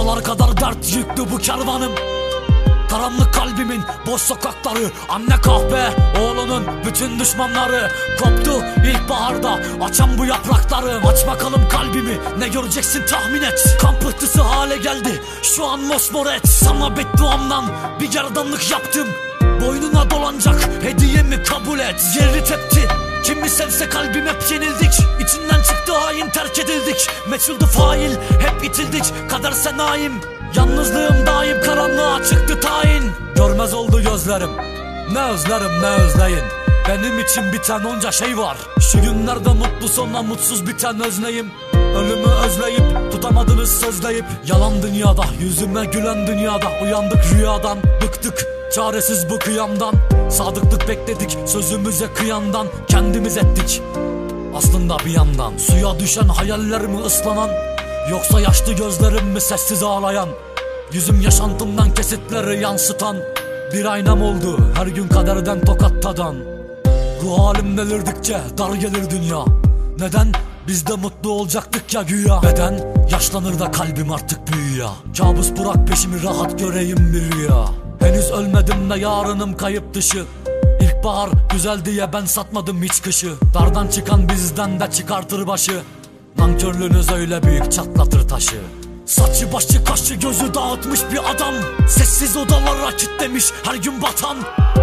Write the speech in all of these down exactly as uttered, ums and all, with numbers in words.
Dağlar kadar dert yüklü bu kervanım. Karanlık kalbimin boş sokakları, anne kahpe oğlunun bütün düşmanları. Koptu ilkbaharda açan bu yaprakları. Aç bakalım kalbimi, ne göreceksin tahmin et. Kan pıhtısı hale geldi şu an mosmor et. Sana bedduamdan bir gerdanlık yaptım, boynuna dolanacak hediyemi kabul et. Yeri tepti, kimi sevse kalbim hep yenildik. İçinden çıktı hain, terk edildik. Meçhuldü fail, hep itildik. Kader senayim, yalnızlığım daim, karanlığa çıktı tayin. Görmez oldu gözlerim, ne özlerim ne özleyin. Benim için biten onca şey var. Şu günlerde mutlu sonra mutsuz biten özneyim. Ölümü özleyip tutamadınız sözleyip. Yalan dünyada, yüzüme gülen dünyada. Uyandık rüyadan, bıktık çaresiz bu kıyamdan. Sadıklık bekledik sözümüze kıyandan. Kendimiz ettik aslında bir yandan. Suya düşen hayaller mi ıslanan, yoksa yaşlı gözlerim mi sessiz ağlayan? Yüzüm yaşantımdan kesitleri yansıtan bir aynam oldu her gün kaderden tokat tadan. Ruh halim delirdikçe dar gelir dünya. Neden? Biz de mutlu olacaktık ya güya. Beden yaşlanır da kalbim artık büyüyor. Kabus bırak peşimi, rahat göreyim bir rüya. Henüz ölmedim de yarınım kayıp dışı. İlkbahar güzel diye ben satmadım hiç kışı. Dardan çıkan bizden de çıkartır başı. Nankörlüğünüz öyle büyük çatlatır taşı. Saçı başı kaşı gözü dağıtmış bir adam. Sessiz odalara kilitlemiş her gün batan.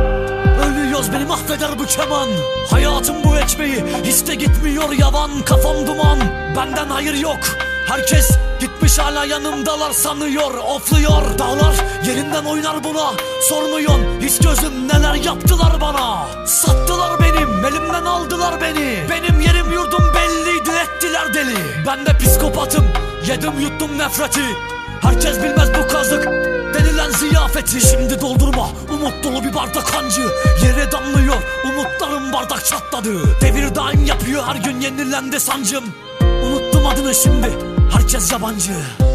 Ölüyoruz beni mahveder bu keman. Hayatım bu ekmeği hiç de gitmiyor yavan. Kafam duman, benden hayır yok. Herkes gitmiş hala yanımdalar sanıyor. Ofluyor dağlar yerinden oynar buna. Sormuyorsun hiç gözüm neler yaptılar bana. Sattılar benim elimden, aldılar beni. Benim yerim yurdum belliydi, ettiler deli. Ben de psikopatım, yedim yuttum nefreti. Herkes bilmez bu kazık denilen ziyafeti. Şimdi doldurma umut dolu bir bardak kancı. Yere damlıyor umutlarım, bardak çatladı. Devir daim yapıyor her gün yenilendi sancım. Unuttum adını şimdi, herkes yabancı.